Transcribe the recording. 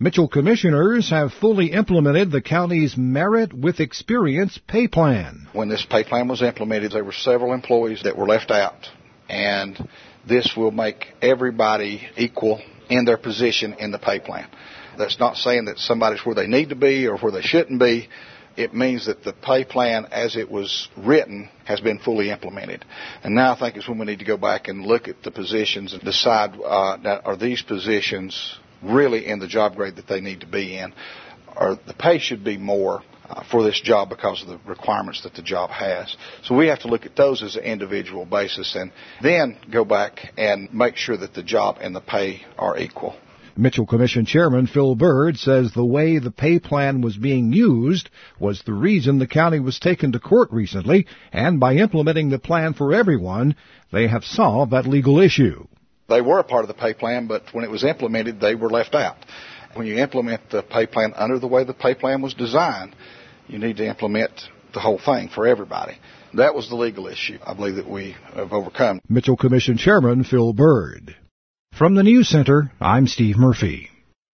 Mitchell commissioners have fully implemented the county's Merit with Experience pay plan. When this pay plan was implemented, there were several employees that were left out, and this will make everybody equal in their position in the pay plan. That's not saying that somebody's where they need to be or where they shouldn't be. It means that the pay plan as it was written has been fully implemented. And now I think it's when we need to go back and look at the positions and decide are these positions really in the job grade that they need to be in, or the pay should be more for this job because of the requirements that the job has. So we have to look at those as an individual basis and then go back and make sure that the job and the pay are equal. Mitchell Commission Chairman Phil Byrd says the way the pay plan was being used was the reason the county was taken to court recently, and by implementing the plan for everyone, they have solved that legal issue. They were a part of the pay plan, but when it was implemented, they were left out. When you implement the pay plan under the way the pay plan was designed, you need to implement the whole thing for everybody. That was the legal issue I believe that we have overcome. Mitchell Commission Chairman Phil Byrd. From the News Center, I'm Steve Murphy.